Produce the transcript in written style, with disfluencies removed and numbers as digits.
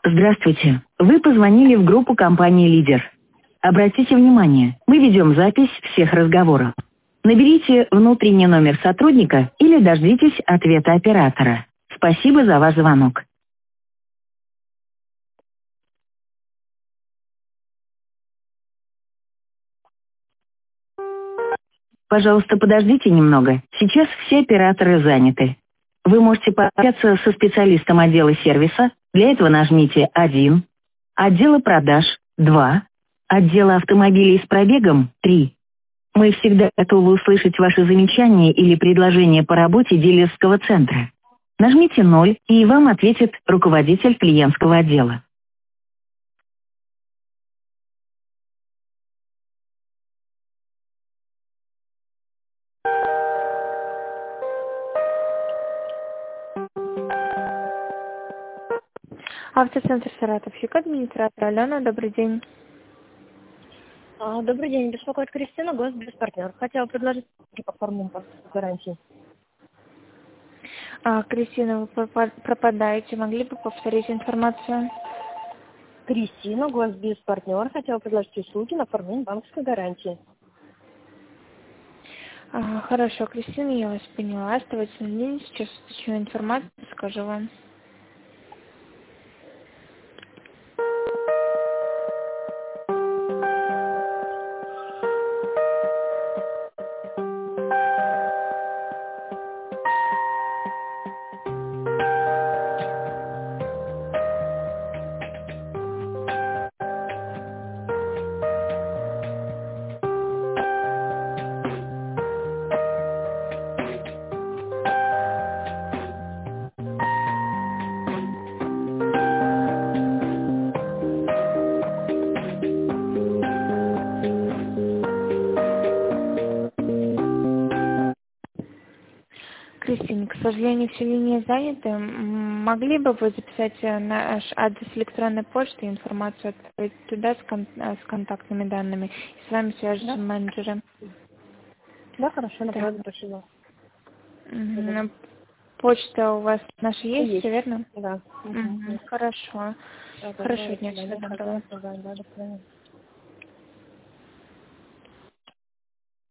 Здравствуйте. Вы позвонили в группу компании «Лидер». Обратите внимание, мы ведем запись всех разговоров. Наберите внутренний номер сотрудника или дождитесь ответа оператора. Спасибо за ваш звонок. Пожалуйста, подождите немного. Сейчас все операторы заняты. Вы можете пообщаться со специалистом отдела сервиса. Для этого нажмите 1, отдела продаж 2, отдела автомобилей с пробегом 3. Мы всегда готовы услышать ваши замечания или предложения по работе дилерского центра. Нажмите 0, и вам ответит руководитель клиентского отдела. Автоцентр Саратов, администратор Алена, добрый день. Добрый день, беспокоит Кристина, госбезпартнер. Хотела предложить по форму гарантии. Кристина, вы пропадаете, могли бы повторить информацию? Кристина, госбезпартнер. Хотела предложить услуги на оформление банковской гарантии. Хорошо, Кристина, я вас поняла. Оставайтесь на линии, сейчас уточню информацию, скажу вам. Кристина, к сожалению, все линии заняты. Могли бы вы записать наш адрес электронной почты, информацию отправить туда с контактными данными, и с вами свяжутся менеджеры? Да, хорошо, Да. спасибо. Почта у вас наша есть, все верно? Да. Хорошо. Да, Хорошего дня, всего доброго. до свидания.